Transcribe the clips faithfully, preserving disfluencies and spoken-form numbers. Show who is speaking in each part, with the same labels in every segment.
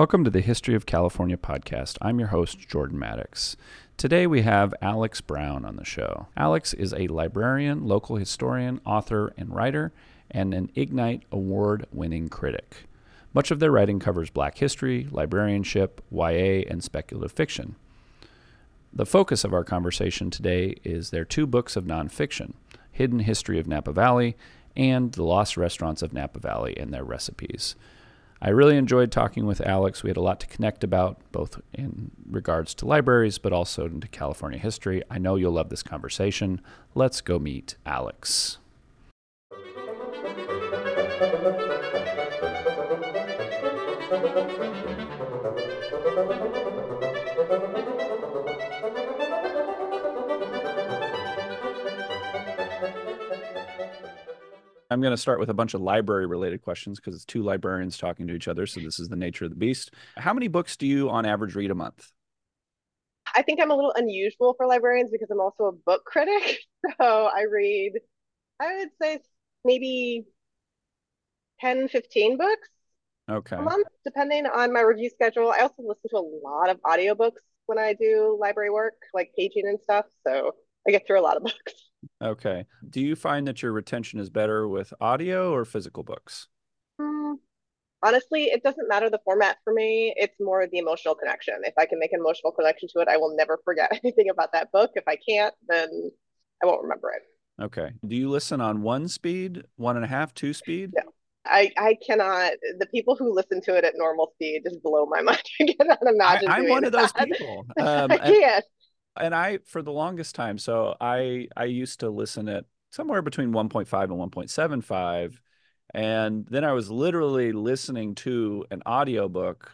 Speaker 1: Welcome to the History of California podcast. I'm your host, Jordan Maddox. Today we have Alex Brown on the show. Alex is a librarian, local historian, author, and writer, and an Ignite Award-winning critic. Much of their writing covers Black history, librarianship, Y A, and speculative fiction. The focus of our conversation today is their two books of nonfiction, Hidden History of Napa Valley and The Lost Restaurants of Napa Valley and Their Recipes. I really enjoyed talking with Alex. We had a lot to connect about, both in regards to libraries, but also into California history. I know you'll love this conversation. Let's go meet Alex. I'm going to start with a bunch of library-related questions because it's two librarians talking to each other, so this is the nature of the beast. How many books do you, on average, read a month?
Speaker 2: I think I'm a little unusual for librarians because I'm also a book critic. So I read, I would say maybe ten, fifteen books a
Speaker 1: Okay.
Speaker 2: month, depending on my review schedule. I also listen to a lot of audiobooks when I do library work, like paging and stuff. So I get through a lot of books.
Speaker 1: Okay. Do you find that your retention is better with audio or physical books?
Speaker 2: Hmm. Honestly, it doesn't matter the format for me. It's more the emotional connection. If I can make an emotional connection to it, I will never forget anything about that book. If I can't, then I won't remember it.
Speaker 1: Okay. Do you listen on one speed, one and a half, two speed?
Speaker 2: No, I I cannot. The people who listen to it at normal speed just blow my mind. I cannot
Speaker 1: I,
Speaker 2: imagine
Speaker 1: I'm
Speaker 2: doing
Speaker 1: one of those
Speaker 2: that.
Speaker 1: people. Um,
Speaker 2: I
Speaker 1: and
Speaker 2: can't.
Speaker 1: and I, for the longest time, so I I used to listen at somewhere between one point five and one point seven five. And then I was literally listening to an audiobook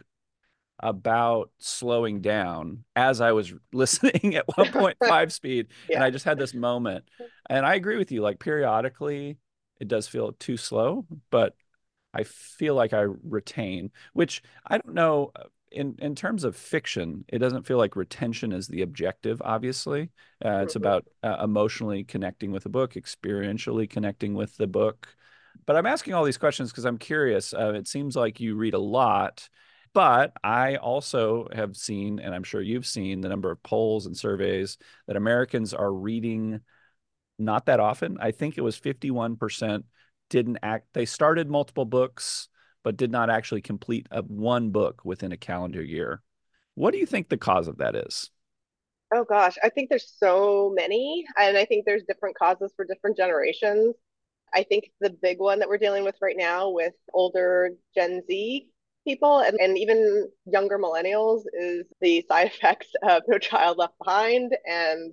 Speaker 1: about slowing down as I was listening at one point five speed. And
Speaker 2: Yeah.
Speaker 1: I just had this moment. And I agree with you, like periodically it does feel too slow, but I feel like I retain, which I don't know. In, in terms of fiction, it doesn't feel like retention is the objective, obviously. Uh, it's
Speaker 2: Mhm.
Speaker 1: about uh, emotionally connecting with the book, experientially connecting with the book. But I'm asking all these questions because I'm curious. Uh, it seems like you read a lot, but I also have seen, and I'm sure you've seen, the number of polls and surveys that Americans are reading not that often. I think it was fifty-one percent didn't act, they started multiple books, but did not actually complete a, one book within a calendar year. What do you think the cause of that is?
Speaker 2: Oh gosh, I think there's so many, and I think there's different causes for different generations. I think the big one that we're dealing with right now with older Gen Z people and, and even younger millennials is the side effects of No Child Left Behind and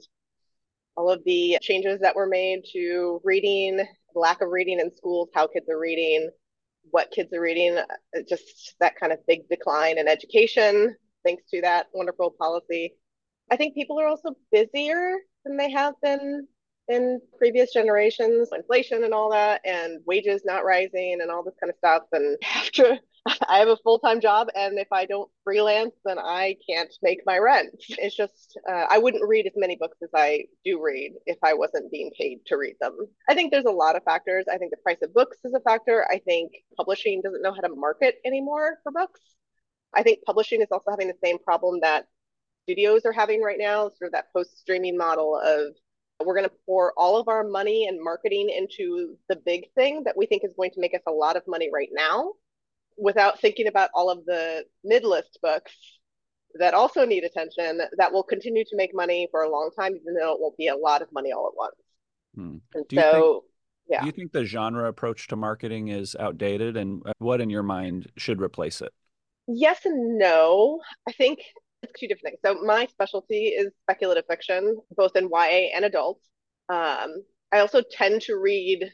Speaker 2: all of the changes that were made to reading, lack of reading in schools, how kids are reading, what kids are reading, just that kind of big decline in education thanks to that wonderful policy. I think people are also busier than they have been in previous generations, inflation and all that, and wages not rising and all this kind of stuff. And after I have a full time job, and if I don't freelance, then I can't make my rent. It's just, uh, I wouldn't read as many books as I do read if I wasn't being paid to read them. I think there's a lot of factors. I think the price of books is a factor. I think publishing doesn't know how to market anymore for books. I think publishing is also having the same problem that studios are having right now, sort of that post streaming model of we're going to pour all of our money and marketing into the big thing that we think is going to make us a lot of money right now without thinking about all of the mid list books that also need attention that will continue to make money for a long time, even though it won't be a lot of money all at once.
Speaker 1: Hmm.
Speaker 2: And
Speaker 1: Do you think
Speaker 2: so,
Speaker 1: do
Speaker 2: yeah,
Speaker 1: you think the genre approach to marketing is outdated, and what in your mind should replace it?
Speaker 2: yes and no. I think it's two different things. So my specialty is speculative fiction, both in Y A and adult. Um, I also tend to read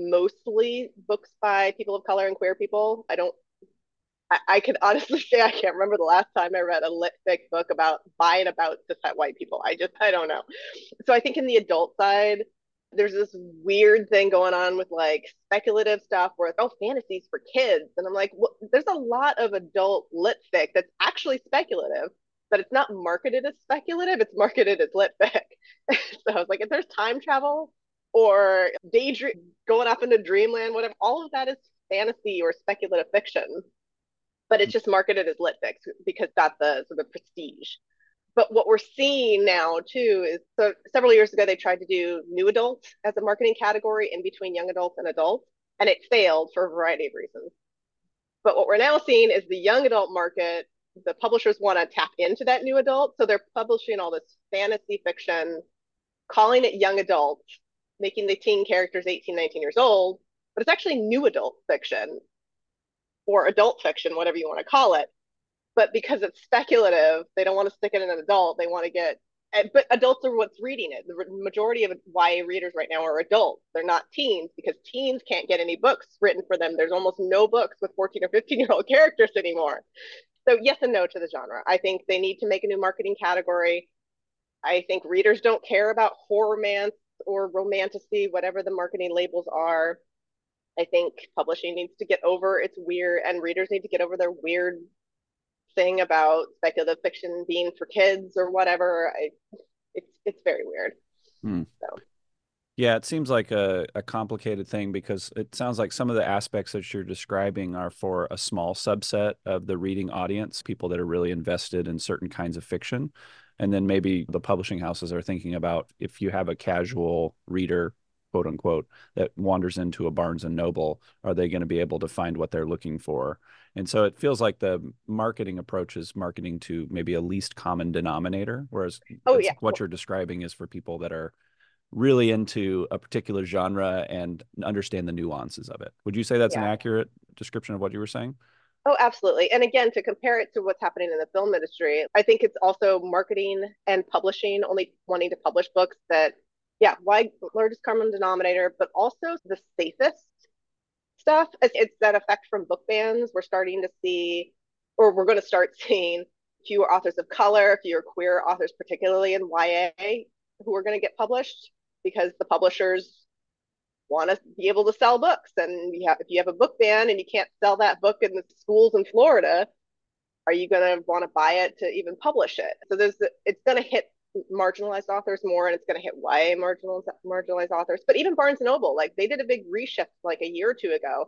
Speaker 2: mostly books by people of color and queer people. I don't. I, I can honestly say I can't remember the last time I read a lit fic book about by and about just white people. I just I don't know. So I think in the adult side, there's this weird thing going on with like speculative stuff where it's oh fantasies for kids, and I'm like, well, there's a lot of adult lit fic that's actually speculative, but it's not marketed as speculative. It's marketed as lit fic. So I was like, if there's time travel or daydream going off into dreamland, whatever, all of that is fantasy or speculative fiction. but it's just marketed as lit fic because that's the sort of prestige. But what we're seeing now too is, so several years ago they tried to do new adult as a marketing category in between young adults and adults, and it failed for a variety of reasons. But what we're now seeing is the young adult market, the publishers want to tap into that new adult, so they're publishing all this fantasy fiction, calling it young adult, making the teen characters eighteen, nineteen years old, but it's actually new adult fiction or adult fiction, whatever you want to call it. But because it's speculative, they don't want to stick it in an adult. They want to get, but adults are what's reading it. The majority of Y A readers right now are adults. They're not teens because teens can't get any books written for them. There's almost no books with fourteen or fifteen year old characters anymore. So yes and no to the genre. I think they need to make a new marketing category. I think readers don't care about horror-mance or romantasy, whatever the marketing labels are. I think publishing needs to get over its weird, and readers need to get over their weird thing about speculative fiction being for kids or whatever. I, it's it's very weird.
Speaker 1: Hmm.
Speaker 2: So.
Speaker 1: Yeah, it seems like a, a complicated thing because it sounds like some of the aspects that you're describing are for a small subset of the reading audience, people that are really invested in certain kinds of fiction. And then maybe the publishing houses are thinking about if you have a casual reader, quote unquote, that wanders into a Barnes and Noble, are they going to be able to find what they're looking for? And so it feels like the marketing approach is marketing to maybe a least common denominator, whereas
Speaker 2: oh, yeah.
Speaker 1: what you're describing is for people that are really into a particular genre and understand the nuances of it. Would you say that's yeah. an accurate description of what you were saying?
Speaker 2: Oh, absolutely. And again, to compare it to what's happening in the film industry, I think it's also marketing and publishing, only wanting to publish books that, yeah, wide, largest common denominator, but also the safest stuff. It's, it's that effect from book bans. We're starting to see, or we're going to start seeing fewer authors of color, fewer queer authors, particularly in Y A, who are going to get published because the publishers want to be able to sell books. And you have, if you have a book ban and you can't sell that book in the schools in Florida, are you going to want to buy it to even publish it? So there's, it's going to hit marginalized authors more, and it's going to hit Y A marginalized, marginalized authors. But even Barnes and Noble, like they did a big reshift like a year or two ago,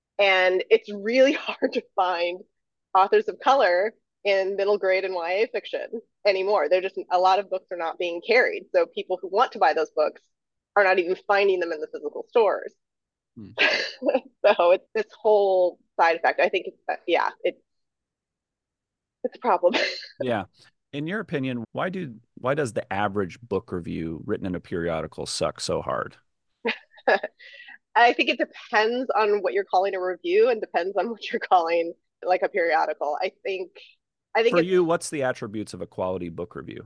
Speaker 2: and it's really hard to find authors of color in middle grade and Y A fiction anymore. They're just, a lot of books are not being carried. So people who want to buy those books are not even finding them in the physical stores. Hmm. So it's this whole side effect. I think it's, yeah, it's, it's a problem.
Speaker 1: Yeah. In your opinion, why do, why does the average book review written in a periodical suck so hard?
Speaker 2: I think it depends on what you're calling a review and depends on what you're calling like a periodical. I think I think
Speaker 1: for you, what's the attributes of a quality book review?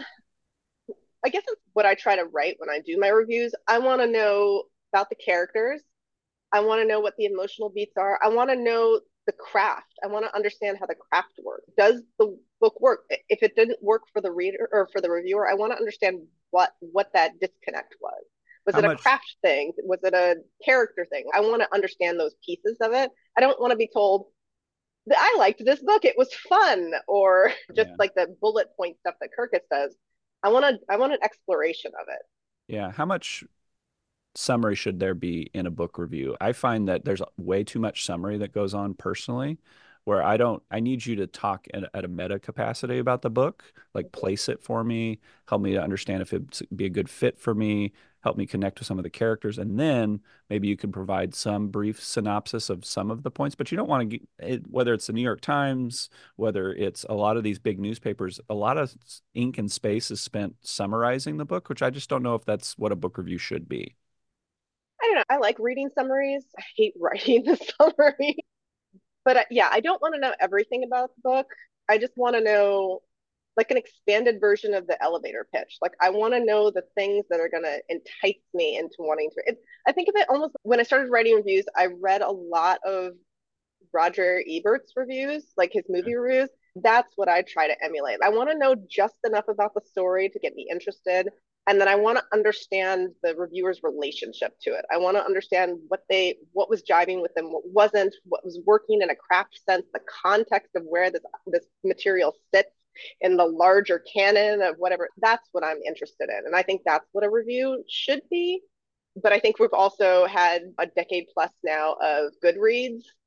Speaker 2: I guess it's what I try to write when I do my reviews. I want to know about the characters. I want to know what the emotional beats are. I want to know the craft. I want to understand how the craft works. Does the book work? If it didn't work for the reader or for the reviewer, I want to understand what what that disconnect was. Was how it a much... craft thing? Was it a character thing? I want to understand those pieces of it. I don't want to be told, I liked this book, it was fun, or just yeah. like the bullet point stuff that Kirkus does. I want to, I want an exploration of it.
Speaker 1: Yeah. How much summary should there be in a book review? I find that there's way too much summary that goes on personally, where I don't, I need you to talk at, at a meta capacity about the book, like place it for me, help me to understand if it'd be a good fit for me, help me connect with some of the characters. And then maybe you can provide some brief synopsis of some of the points, but you don't want to get it, whether it's the New York Times, whether it's a lot of these big newspapers, a lot of ink and space is spent summarizing the book, which I just don't know if that's what a book review should be.
Speaker 2: I don't know. I like reading summaries. I hate writing the summary. But uh, yeah, I don't want to know everything about the book. I just want to know like an expanded version of the elevator pitch. Like I want to know the things that are going to entice me into wanting to. It, I think of it almost when I started writing reviews, I read a lot of Roger Ebert's reviews, like his movie reviews. That's what I try to emulate. I want to know just enough about the story to get me interested. And then I want to understand the reviewer's relationship to it. I want to understand what they, what was jiving with them, what wasn't, what was working in a craft sense, the context of where this, this material sits in the larger canon of whatever. That's what I'm interested in. And I think that's what a review should be. But I think we've also had a decade plus now of Goodreads.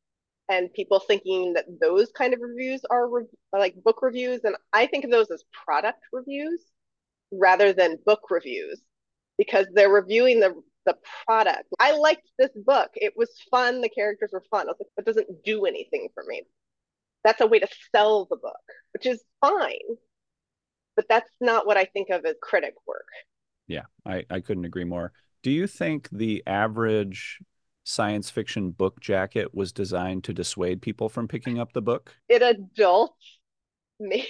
Speaker 2: and people thinking that those kind of reviews are re- like book reviews. And I think of those as product reviews rather than book reviews because they're reviewing the the product. I liked this book. It was fun. The characters were fun. I was like, it doesn't do anything for me. That's a way to sell the book, which is fine. But that's not what I think of as critic work.
Speaker 1: Yeah, I, I couldn't agree more. Do you think the average science fiction book jacket was designed to dissuade people from picking up the book?
Speaker 2: In adults, me,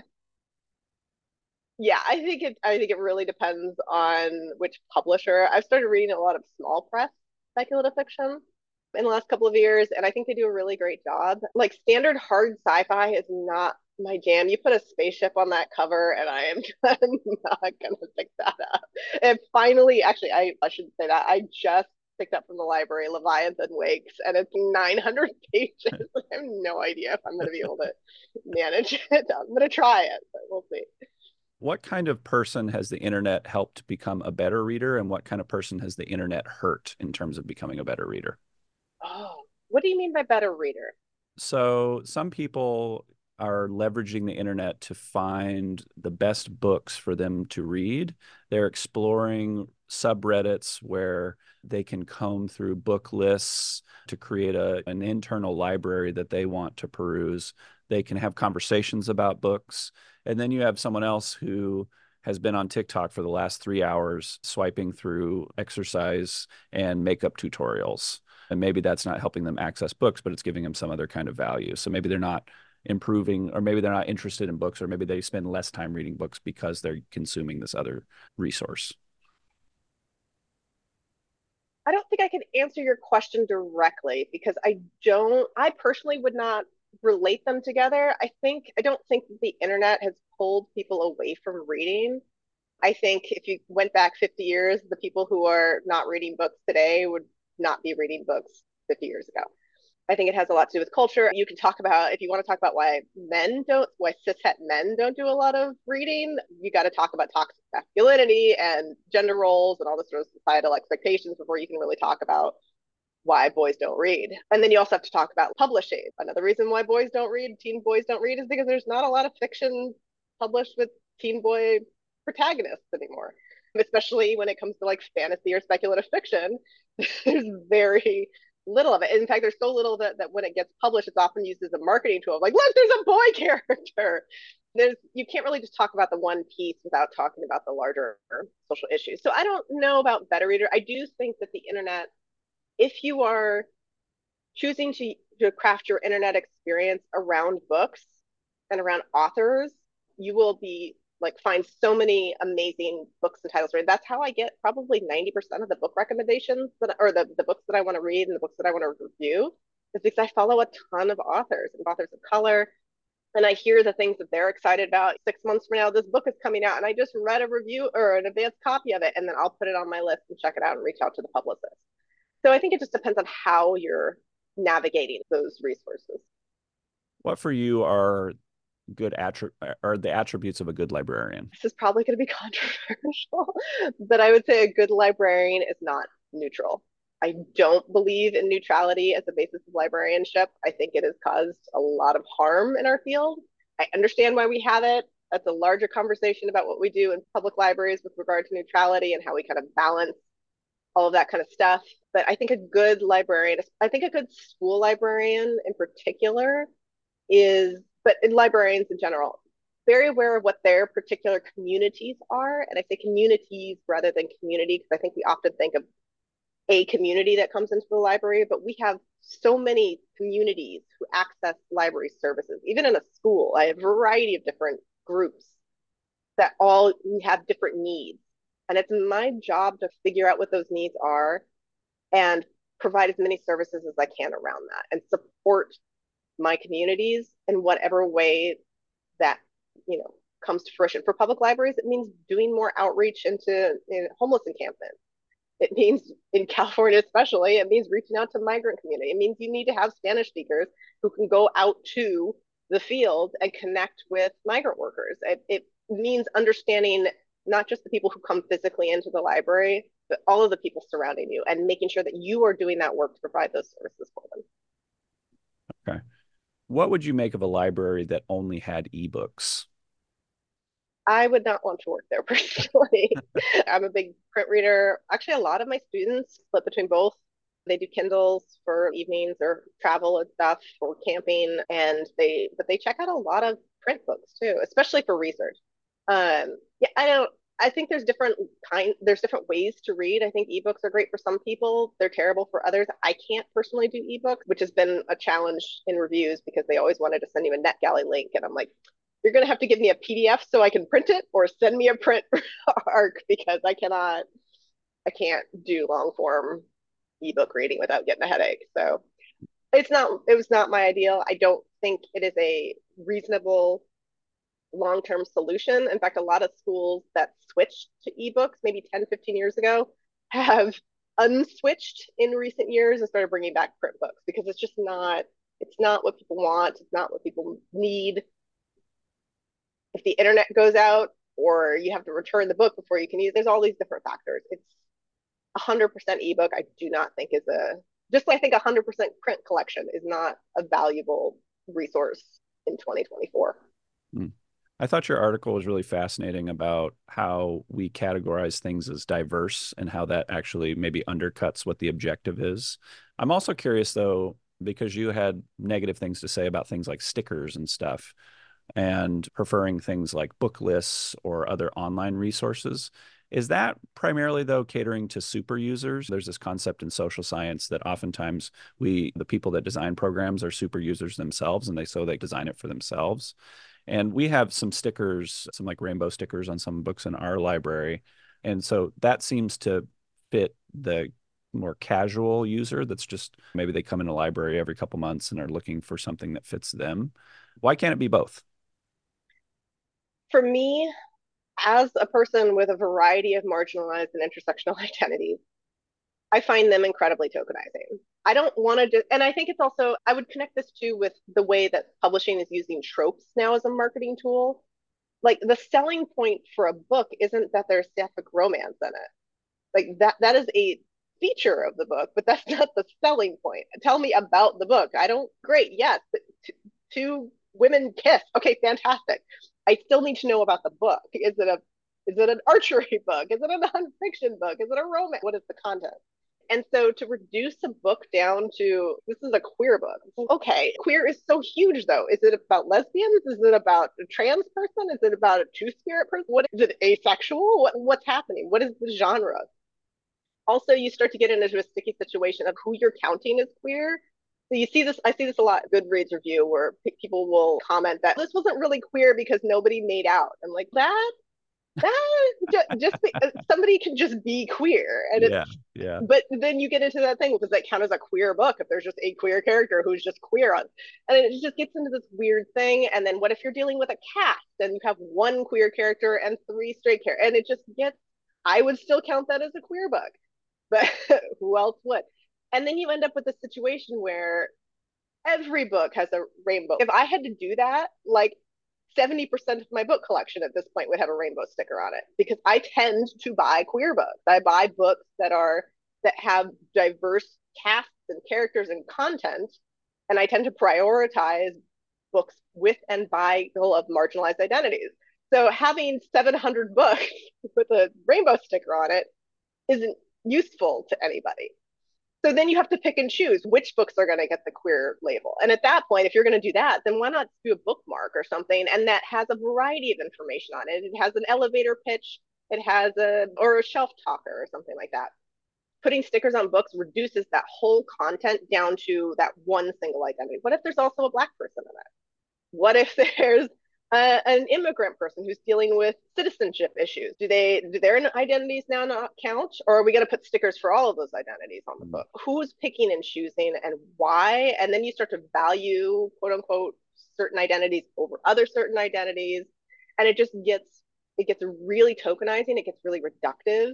Speaker 2: yeah, I think it. I think it really depends on which publisher. I've started reading a lot of small press speculative fiction in the last couple of years, and I think they do a really great job. Like standard hard sci-fi is not my jam. You put a spaceship on that cover, and I am not gonna pick that up. And finally, actually, I, I shouldn't say that. I just picked up from the library Leviathan Wakes, and it's nine hundred pages. I have no idea if I'm gonna be able to manage it. I'm gonna try it, but we'll see.
Speaker 1: What kind of person has the internet helped become a better reader, and what kind of person has the internet hurt in terms of becoming a better reader?
Speaker 2: Oh, what do you mean by better reader?
Speaker 1: So some people are leveraging the internet to find the best books for them to read. They're exploring subreddits where they can comb through book lists to create a, an internal library that they want to peruse. They can have conversations about books. And then you have someone else who has been on TikTok for the last three hours swiping through exercise and makeup tutorials. And maybe that's not helping them access books, but it's giving them some other kind of value. So maybe they're not improving, or maybe they're not interested in books, or maybe they spend less time reading books because they're consuming this other resource.
Speaker 2: I don't think I can answer your question directly because I don't, I personally would not relate them together. I think, I don't think the internet has pulled people away from reading. I think if you went back fifty years, the people who are not reading books today would not be reading books fifty years ago. I think it has a lot to do with culture. You can talk about, if you want to talk about why men don't, why cishet men don't do a lot of reading, you got to talk about toxic masculinity and gender roles and all the sort of societal expectations before you can really talk about why boys don't read. And then you also have to talk about publishing. Another reason why boys don't read, teen boys don't read, is because there's not a lot of fiction published with teen boy protagonists anymore, especially when it comes to like fantasy or speculative fiction. There's very little of it. In fact, there's so little that, that when it gets published, it's often used as a marketing tool. Like, look, there's a boy character. There's you can't really just talk about the one piece without talking about the larger social issues. So I don't know about better reader. I do think that the internet, if you are choosing to, to craft your internet experience around books and around authors, you will be like find so many amazing books and titles. Right, that's how I get probably ninety percent of the book recommendations that, or the, the books that I want to read and the books that I want to review, is because I follow a ton of authors and authors of color, and I hear the things that they're excited about. Six months from now, this book is coming out, and I just read a review or an advanced copy of it, and then I'll put it on my list and check it out and reach out to the publicist. So I think it just depends on how you're navigating those resources.
Speaker 1: What for you are good attri- are the attributes of a good librarian?
Speaker 2: This is probably going to be controversial, but I would say a good librarian is not neutral. I don't believe in neutrality as a basis of librarianship. I think it has caused a lot of harm in our field. I understand why we have it. That's a larger conversation about what we do in public libraries with regard to neutrality and how we kind of balance all of that kind of stuff. But I think a good librarian, I think a good school librarian in particular, is, but in librarians in general, very aware of what their particular communities are. And I say communities rather than community, because I think we often think of a community that comes into the library, but we have so many communities who access library services. Even in a school, I have a variety of different groups that all have different needs. And it's my job to figure out what those needs are and provide as many services as I can around that and support my communities in whatever way that, you know, comes to fruition. For public libraries, it means doing more outreach into in homeless encampments. It means, in California especially, it means reaching out to migrant community. It means you need to have Spanish speakers who can go out to the field and connect with migrant workers. It, it means understanding not just the people who come physically into the library, but all of the people surrounding you and making sure that you are doing that work to provide those services for them.
Speaker 1: Okay. What would you make of a library that only had ebooks?
Speaker 2: I would not want to work there personally. I'm a big print reader. Actually, a lot of my students split between both. They do Kindles for evenings or travel and stuff for camping, and they but they check out a lot of print books too, especially for research. Um, yeah, I don't. I think there's different kind. There's different ways to read. I think ebooks are great for some people. They're terrible for others. I can't personally do ebooks, which has been a challenge in reviews because they always wanted to send you a NetGalley link, and I'm like, you're going to have to give me a P D F so I can print it, or send me a print arc because I cannot, I can't do long form ebook reading without getting a headache. So it's not, it was not my ideal. I don't think it is a reasonable long term solution. In fact, a lot of schools that switched to ebooks maybe ten, fifteen years ago have unswitched in recent years and started bringing back print books because it's just not, it's not what people want. It's not what people need. If the internet goes out or you have to return the book before you can use, there's all these different factors. It's one hundred percent ebook. I do not think is a, just like I think one hundred percent print collection is not a valuable resource in twenty twenty-four.
Speaker 1: Hmm. I thought your article was really fascinating about how we categorize things as diverse and how that actually maybe undercuts what the objective is. I'm also curious, though, because you had negative things to say about things like stickers and stuff, and preferring things like book lists or other online resources. Is that primarily, though, catering to super users? There's this concept in social science that oftentimes we, the people that design programs, are super users themselves, and they so they design it for themselves. And we have some stickers, some like rainbow stickers on some books in our library. And so that seems to fit the more casual user that's just maybe they come in a library every couple months and are looking for something that fits them. Why can't it be both?
Speaker 2: For me, as a person with a variety of marginalized and intersectional identities, I find them incredibly tokenizing. I don't want to, just, and I think it's also, I would connect this too with the way that publishing is using tropes now as a marketing tool. Like the selling point for a book isn't that there's sapphic romance in it. Like that, that is a feature of the book, but that's not the selling point. Tell me about the book. I don't, great, yes, two women kiss. Okay, fantastic. I still need to know about the book. Is it a, is it an archery book? Is it a nonfiction book? Is it a romance? What is the content? And so to reduce a book down to this is a queer book. Okay, queer is so huge though. Is it about lesbians? Is it about a trans person? Is it about a two spirit person? What is it asexual? What what's happening? What is the genre? Also, you start to get into a sticky situation of who you're counting as queer. So you see this, I see this a lot, Goodreads review where people will comment that this wasn't really queer because nobody made out. I'm like, that that just be, somebody can just be queer and it's
Speaker 1: Yeah, yeah.
Speaker 2: but then you get into that thing, does that count as a queer book if there's just a queer character who's just queer on, and it just gets into this weird thing. And then what if you're dealing with a cast and you have one queer character and three straight characters, and it just gets, I would still count that as a queer book, but who else would? And then you end up with a situation where every book has a rainbow. If I had to do that, like seventy percent of my book collection at this point would have a rainbow sticker on it because I tend to buy queer books. I buy books that are that have diverse casts and characters and content, and I tend to prioritize books with and by people of marginalized identities. So having seven hundred books with a rainbow sticker on it isn't useful to anybody. So then you have to pick and choose which books are going to get the queer label. And at that point, if you're going to do that, then why not do a bookmark or something? And that has a variety of information on it. It has an elevator pitch, it has a, or a shelf talker or something like that. Putting stickers on books reduces that whole content down to that one single identity. What if there's also a Black person in it? What if there's uh, an immigrant person who's dealing with citizenship issues? Do they do their identities now not count, or are we going to put stickers for all of those identities on the book? Who's picking and choosing, and why? And then you start to value, quote unquote, certain identities over other certain identities, and it just gets it gets really tokenizing. It gets really reductive.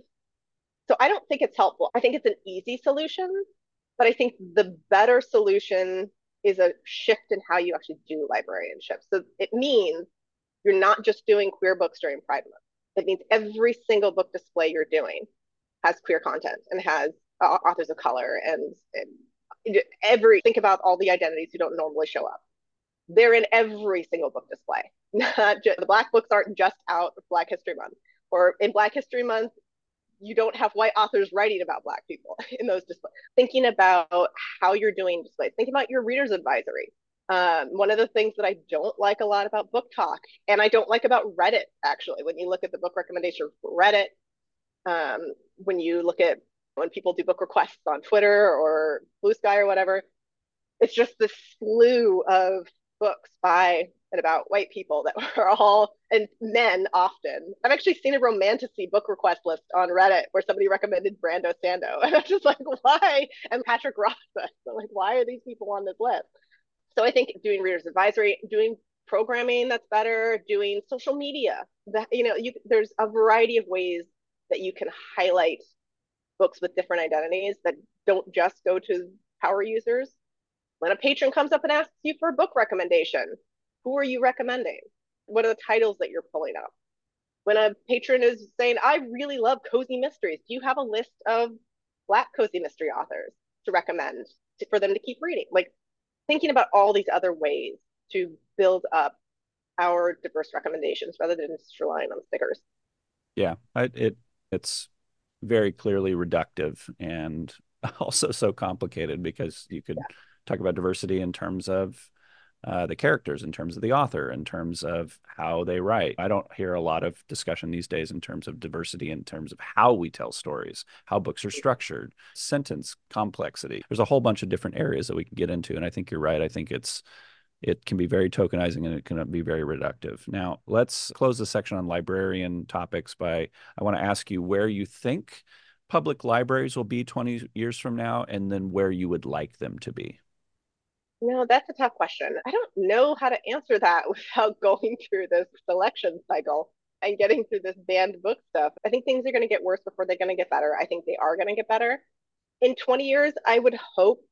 Speaker 2: So I don't think it's helpful. I think it's an easy solution, but I think the better solution is a shift in how you actually do librarianship. So it means you're not just doing queer books during Pride Month. It means every single book display you're doing has queer content and has uh, authors of color and, and Every think about all the identities who don't normally show up. They're in every single book display. Not just, the Black books aren't just out of Black History Month, or in Black History Month, you don't have white authors writing about Black people in those displays. Thinking about how you're doing displays, thinking about your reader's advisory. Um, one of the things that I don't like a lot about Book Talk, and I don't like about Reddit, actually, when you look at the book recommendation for Reddit, um, when you look at when people do book requests on Twitter or Blue Sky or whatever, it's just this slew of books by and about white people that are all, and men often. I've actually seen a romantasy book request list on Reddit where somebody recommended Brando Sando. And I'm just like, why? And Patrick Rothfuss. I'm like, why are these people on this list? So I think doing reader's advisory, doing programming that's better, doing social media, that, you know, you, there's a variety of ways that you can highlight books with different identities that don't just go to power users. When a patron comes up and asks you for a book recommendation, who are you recommending? What are the titles that you're pulling up? When a patron is saying, I really love cozy mysteries, do you have a list of Black cozy mystery authors to recommend to, for them to keep reading? Like, thinking about all these other ways to build up our diverse recommendations rather than just relying on stickers.
Speaker 1: Yeah, I, it it's very clearly reductive and also so complicated because you could
Speaker 2: Yeah.
Speaker 1: talk about diversity in terms of uh, the characters, in terms of the author, in terms of how they write. I don't hear a lot of discussion these days in terms of diversity, in terms of how we tell stories, how books are structured, sentence complexity. There's a whole bunch of different areas that we can get into. And I think you're right. I think it's it can be very tokenizing and it can be very reductive. Now, let's close the section on librarian topics by, I want to ask you where you think public libraries will be twenty years from now, and then where you would like them to be.
Speaker 2: No, that's a tough question. I don't know how to answer that without going through this selection cycle and getting through this banned book stuff. I think things are going to get worse before they're going to get better. I think they are going to get better. In twenty years, I would hope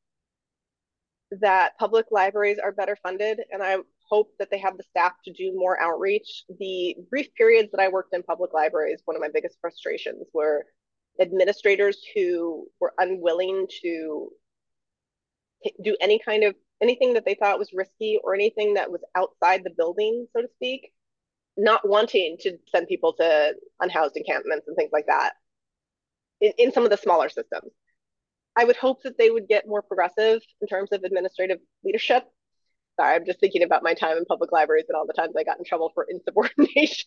Speaker 2: that public libraries are better funded, and I hope that they have the staff to do more outreach. The brief periods that I worked in public libraries, one of my biggest frustrations were administrators who were unwilling to do any kind of anything that they thought was risky or anything that was outside the building, so to speak, not wanting to send people to unhoused encampments and things like that in, in some of the smaller systems. I would hope that they would get more progressive in terms of administrative leadership. Sorry, I'm just thinking about my time in public libraries and all the times I got in trouble for insubordination.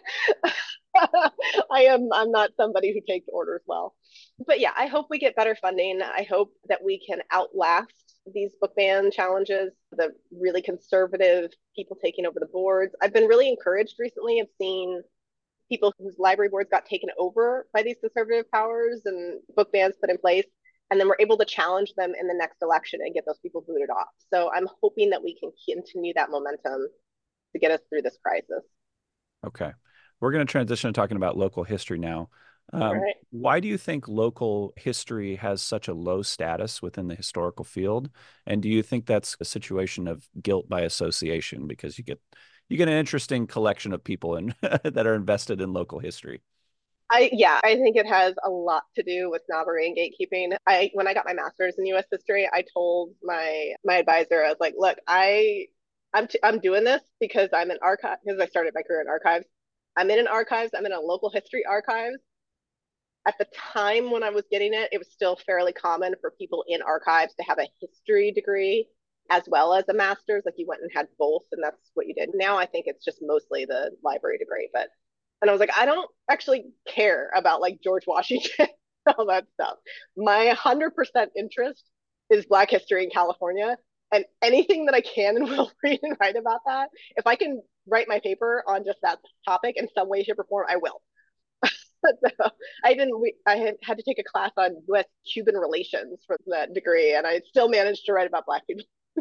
Speaker 2: I am I'm not somebody who takes orders well. But yeah, I hope we get better funding. I hope that we can outlast these book ban challenges, the really conservative people taking over the boards. I've been really encouraged recently of seeing people whose library boards got taken over by these conservative powers and book bans put in place. And then we're able to challenge them in the next election and get those people booted off. So I'm hoping that we can continue that momentum to get us through this crisis.
Speaker 1: Okay. We're going to transition to talking about local history now. Um,
Speaker 2: right.
Speaker 1: Why do you think local history has such a low status within the historical field? And do you think that's a situation of guilt by association because you get you get an interesting collection of people in, that are invested in local history?
Speaker 2: I yeah, I think it has a lot to do with snobbery and gatekeeping. I when I got my master's in U S history, I told my my advisor, I was like, look, I I'm t- I'm doing this because I'm in archive because I started my career in archives. I'm in an archives. I'm in a local history archives. At the time when I was getting it, it was still fairly common for people in archives to have a history degree as well as a master's. Like you went and had both, and that's what you did. Now I think it's just mostly the library degree. But and I was like, I don't actually care about like George Washington, all that stuff. My one hundred percent interest is Black history in California. And anything that I can and will read and write about that, if I can write my paper on just that topic in some way, shape, or form, I will. So I didn't. I had, had to take a class on U S Cuban relations for that degree, and I still managed to write about Black people.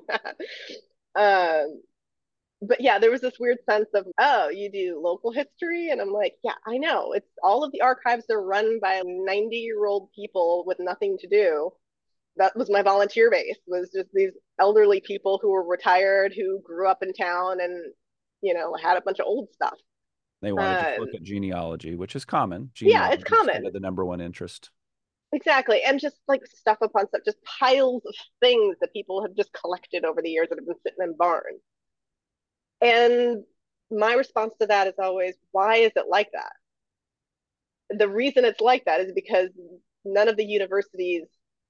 Speaker 2: um, but yeah, there was this weird sense of, oh, you do local history, and I'm like, yeah, I know. It's all of the archives are run by ninety-year-old people with nothing to do. That was my volunteer base. Was just these elderly people who were retired, who grew up in town, and you know had a bunch of old stuff.
Speaker 1: They want to just
Speaker 2: Um,
Speaker 1: look at genealogy, which is common.
Speaker 2: yeah, it's
Speaker 1: Genealogy is kind
Speaker 2: common.
Speaker 1: of the number one interest.
Speaker 2: Exactly. And just like stuff upon stuff, just piles of things that people have just collected over the years that have been sitting in barns. And my response to that is always, why is it like that? The reason it's like that is because none of the universities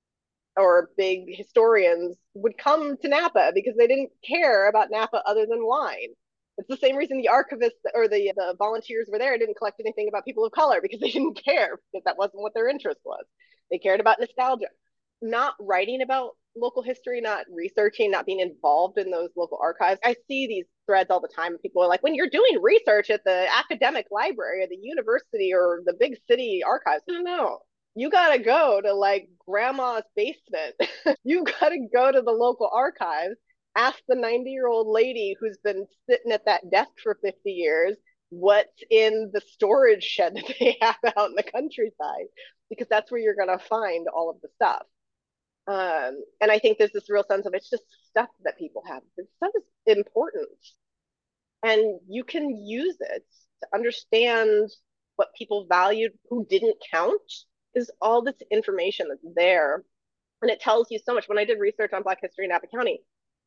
Speaker 2: or big historians would come to Napa because they didn't care about Napa other than wine. It's the same reason the archivists or the, the volunteers were there didn't collect anything about people of color because they didn't care because that wasn't what their interest was. They cared about nostalgia. Not writing about local history, not researching, not being involved in those local archives. I see these threads all the time. People are like, when you're doing research at the academic library or the university or the big city archives, no, no, you gotta go to like grandma's basement. You gotta go to the local archives, ask the ninety year old lady who's been sitting at that desk for fifty years what's in the storage shed that they have out in the countryside, because that's where you're gonna find all of the stuff. Um, and I think there's this real sense of it's just stuff that people have. This stuff is important, and you can use it to understand what people valued who didn't count. Is all this information that's there, and it tells you so much. When I did research on Black history in Napa County,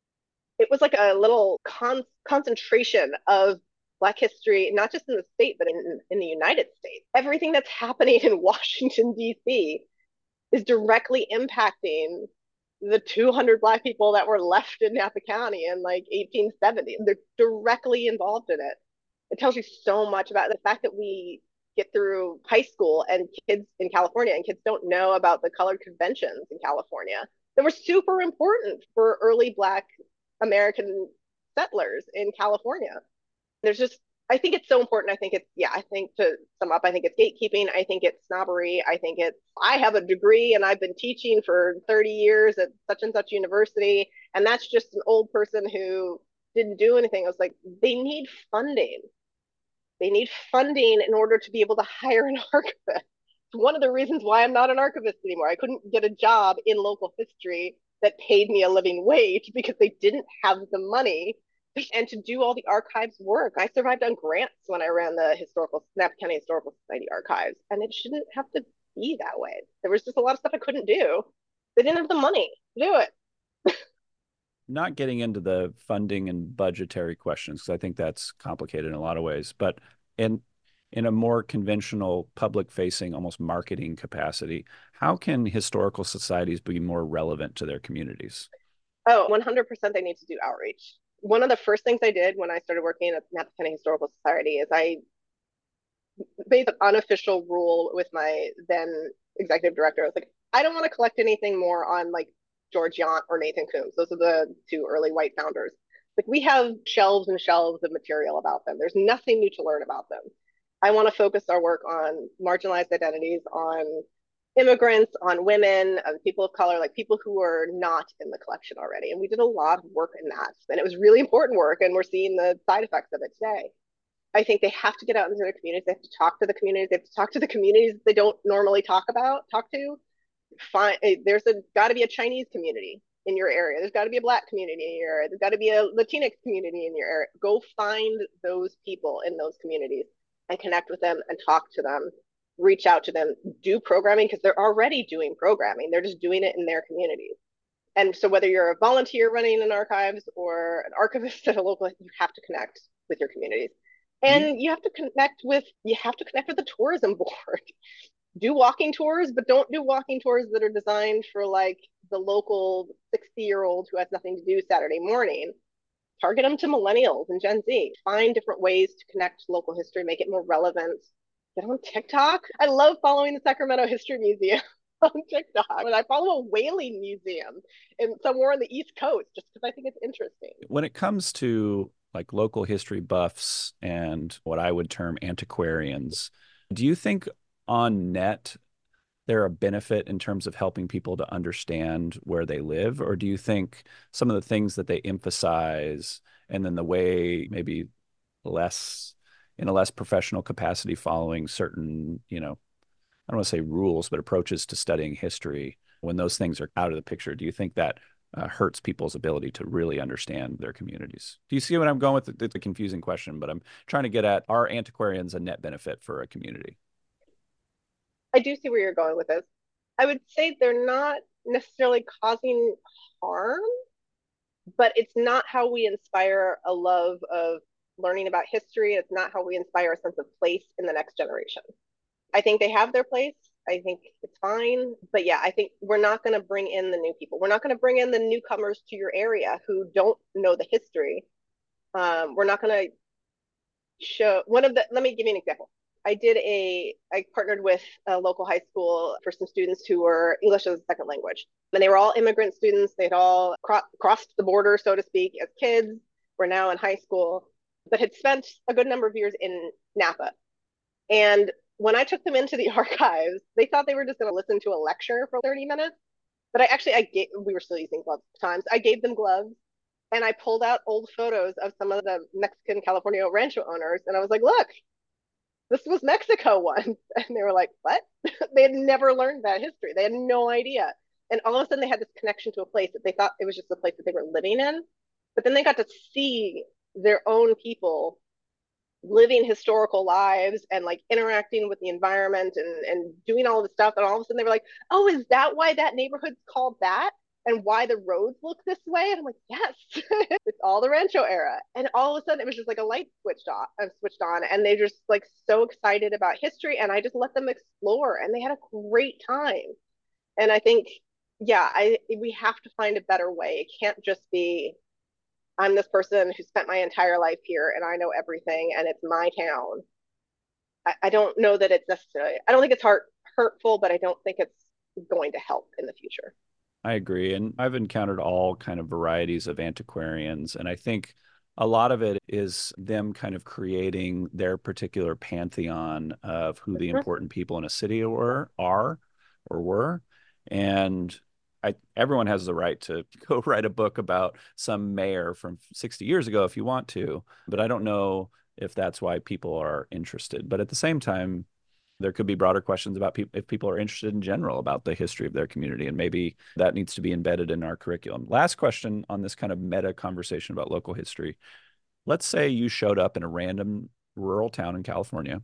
Speaker 2: it was like a little con- concentration of Black history, not just in the state, but in, in the United States. Everything that's happening in Washington, D C is directly impacting the two hundred Black people that were left in Napa County in like eighteen seventy. They're directly involved in it. It tells you so much about the fact that we get through high school and kids in California and kids don't know about the colored conventions in California that were super important for early Black American settlers in California. There's just, I think it's so important. I think it's, yeah, I think to sum up, I think it's gatekeeping. I think it's snobbery. I think it's, I have a degree and I've been teaching for thirty years at such and such university. And that's just an old person who didn't do anything. I was like, they need funding. They need funding in order to be able to hire an archivist. It's one of the reasons why I'm not an archivist anymore. I couldn't get a job in local history that paid me a living wage because they didn't have the money and to do all the archives work. I survived on grants when I ran the historical Napa County Historical Society archives, and it shouldn't have to be that way. There was just a lot of stuff I couldn't do. They didn't have the money to do it.
Speaker 1: Not getting into the funding and budgetary questions, because I think that's complicated in a lot of ways, but in in a more conventional public facing, almost marketing capacity, how can historical societies be more relevant to their communities?
Speaker 2: Oh, one hundred percent they need to do outreach. One of the first things I did when I started working at Napa County Historical Society is I made an unofficial rule with my then executive director. I was like, I don't want to collect anything more on like George Yount or Nathan Coombs. Those are the two early white founders. Like we have shelves and shelves of material about them. There's nothing new to learn about them. I want to focus our work on marginalized identities, on immigrants, on women, on people of color, like people who are not in the collection already. And we did a lot of work in that. And it was really important work. And we're seeing the side effects of it today. I think they have to get out into their communities. They have to talk to the communities. They have to talk to the communities they don't normally talk about, talk to. Find there's a got to be a Chinese community in your area. There's got to be a Black community in your area. There's got to be a Latinx community in your area. Go find those people in those communities and connect with them and talk to them. Reach out to them. Do programming because they're already doing programming. They're just doing it in their communities. And so whether you're a volunteer running an archives or an archivist at a local, you have to connect with your communities.
Speaker 1: You,
Speaker 2: And you have to connect with you have to connect with the tourism board. Do walking tours, but don't do walking tours that are designed for like the local sixty year old who has nothing to do Saturday morning. Target them to millennials and Gen Z. Find different ways to connect local history, make it more relevant. Get on TikTok. I love following the Sacramento History Museum on TikTok. And I follow a whaling museum in somewhere on the East Coast just because I think it's interesting.
Speaker 1: when it comes to like local history buffs and what I would term antiquarians, do you think on net they're a benefit in terms of helping people to understand where they live? Or do you think some of the things that they emphasize and then the way maybe less in a less professional capacity following certain, you know, I don't want to say rules, but approaches to studying history, when those things are out of the picture, do you think that uh, hurts people's ability to really understand their communities? Do you see what I'm going with? It's a confusing question, but I'm trying to get at, are antiquarians a net benefit for a community?
Speaker 2: I do see where you're going with this. I would say they're not necessarily causing harm, but it's not how we inspire a love of learning about history. It's not how we inspire a sense of place in the next generation. I think they have their place. I think it's fine. But yeah, I think we're not going to bring in the new people. We're not going to bring in the newcomers to your area who don't know the history. Um, we're not going to show one of the, let me give you an example. I did a, I partnered with a local high school for some students who were English as a second language. And they were all immigrant students. They'd all cro- crossed the border, so to speak, as kids, were now in high school, but had spent a good number of years in Napa. And when I took them into the archives, they thought they were just going to listen to a lecture for thirty minutes. But I actually, I gave, we were still using gloves at times. I gave them gloves and I pulled out old photos of some of the Mexican California rancho owners. And I was like, look, this was Mexico once. And they were like, what? They had never learned that history. They had no idea. And all of a sudden they had this connection to a place that they thought it was just a place that they were living in. But then they got to see their own people living historical lives and like interacting with the environment and, and doing all this stuff. And all of a sudden they were like, oh, is that why that neighborhood's called that? And why the roads look this way? And I'm like, yes, it's all the Rancho era. And all of a sudden it was just like a light switched on, uh, switched on. And they just like so excited about history. And I just let them explore and they had a great time. And I think, yeah, I we have to find a better way. It can't just be I'm this person who spent my entire life here and I know everything and it's my town. I, I don't know that it's necessarily, I don't think it's heart, hurtful, but I don't think it's going to help in the future.
Speaker 1: I agree. And I've encountered all kind of varieties of antiquarians. And I think a lot of it is them kind of creating their particular pantheon of who the
Speaker 2: Mhm.
Speaker 1: important people in a city were, are, or were. And I, everyone has the right to go write a book about some mayor from sixty years ago if you want to. But I don't know if that's why people are interested. But at the same time, there could be broader questions about people if people are interested in general about the history of their community, and maybe that needs to be embedded in our curriculum. Last question on this kind of meta conversation about local history. Let's say you showed up in a random rural town in California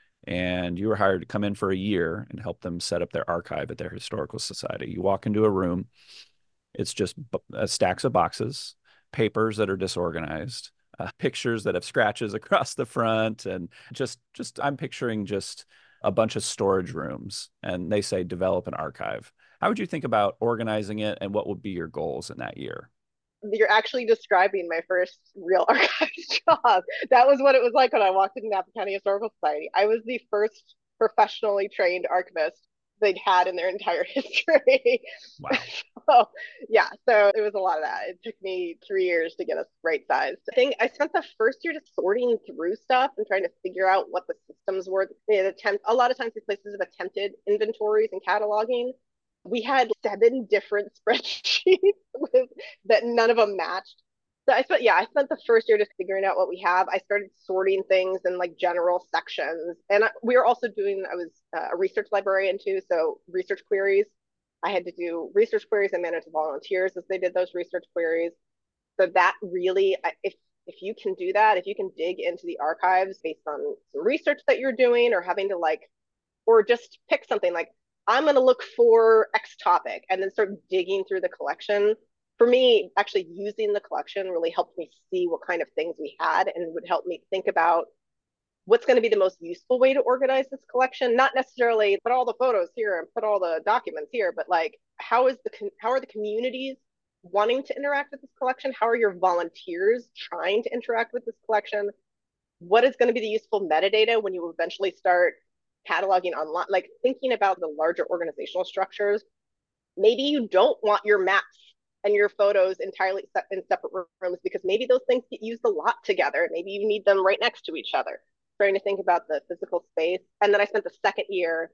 Speaker 1: and you were hired to come in for a year and help them set up their archive at their historical society. You walk into a room, it's just uh, stacks of boxes, papers that are disorganized, uh, pictures that have scratches across the front, and just just I'm picturing just a bunch of storage rooms. And they say develop an archive. How would you think about organizing it, and what would be your goals in that year?
Speaker 2: You're actually describing my first real archives job. That was what it was like when I walked into Napa County Historical Society. I was the first professionally trained archivist they'd had in their entire history.
Speaker 1: Wow.
Speaker 2: So yeah, so it was a lot of that. It took me three years to get us right sized. I think I spent the first year just sorting through stuff and trying to figure out what the systems were. They had attempt a lot of times these places have attempted inventories and cataloging. We had seven different spreadsheets with, that none of them matched. So I spent, yeah, I spent the first year just figuring out what we have. I started sorting things in like general sections. And I, we were also doing, I was uh, a research librarian too. So research queries, I had to do research queries and manage volunteers as they did those research queries. So that really, if if you can do that, if you can dig into the archives based on some research that you're doing or having to like, or just pick something like, I'm going to look for X topic and then start digging through the collection. For me, actually using the collection really helped me see what kind of things we had and would help me think about what's going to be the most useful way to organize this collection. Not necessarily put all the photos here and put all the documents here, but like how is the how are the communities wanting to interact with this collection? How are your volunteers trying to interact with this collection? What is going to be the useful metadata when you eventually start cataloging online, like thinking about the larger organizational structures. Maybe you don't want your maps and your photos entirely set in separate rooms because maybe those things get used a lot together. Maybe you need them right next to each other. Trying to think about the physical space. And then I spent the second year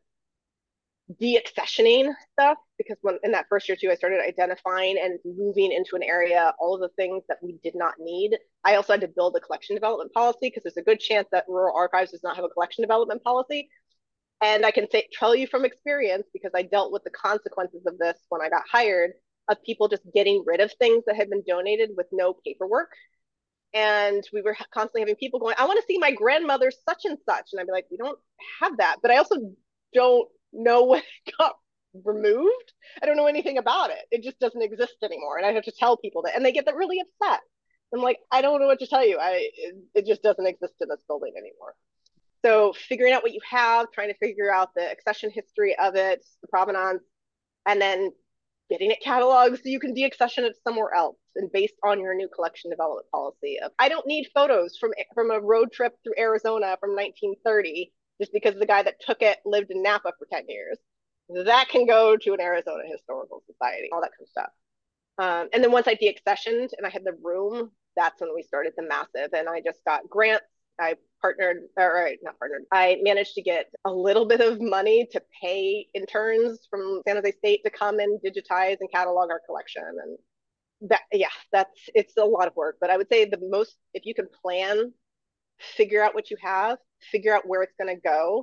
Speaker 2: de-accessioning stuff because when in that first year too, I started identifying and moving into an area all of the things that we did not need. I also had to build a collection development policy because there's a good chance that rural archives does not have a collection development policy. And I can say, tell you from experience, because I dealt with the consequences of this when I got hired, of people just getting rid of things that had been donated with no paperwork. And we were constantly having people going, I want to see my grandmother's such and such. And I'd be like, we don't have that. But I also don't know what got removed. I don't know anything about it. It just doesn't exist anymore. And I have to tell people that, and they get that really upset. I'm like, I don't know what to tell you. I it, it just doesn't exist in this building anymore. So figuring out what you have, trying to figure out the accession history of it, the provenance, and then getting it cataloged so you can deaccession it somewhere else and based on your new collection development policy of I don't need photos from from a road trip through Arizona from nineteen thirty just because the guy that took it lived in Napa for ten years. That can go to an Arizona Historical Society, all that kind of stuff. Um, and then once I deaccessioned and I had the room, that's when we started the massive. And I just got grants. I partnered, or not partnered, I managed to get a little bit of money to pay interns from San Jose State to come and digitize and catalog our collection. And that, yeah, that's, it's a lot of work. But I would say the most, if you can plan, figure out what you have, figure out where it's going to go,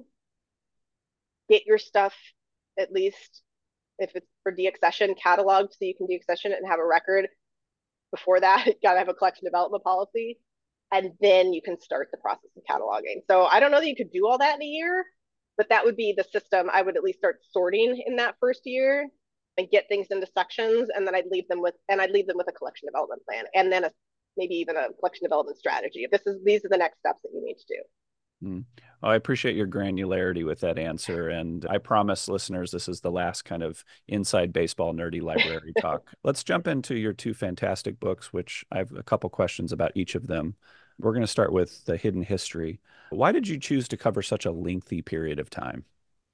Speaker 2: get your stuff at least if it's for deaccession cataloged so you can deaccession it and have a record. Before that, you gotta have a collection development policy, and then you can start the process of cataloging. So I don't know that you could do all that in a year, but that would be the system. I would at least start sorting in that first year and get things into sections, and then I'd leave them with and I'd leave them with a collection development plan, and then a maybe even a collection development strategy. This is these are the next steps that you need to do.
Speaker 1: Mm. Well, I appreciate your granularity with that answer. And I promise listeners, this is the last kind of inside baseball nerdy library talk. Let's jump into your two fantastic books, which I have a couple questions about each of them. We're going to start with The Hidden History. Why did you choose to cover such a lengthy period of time?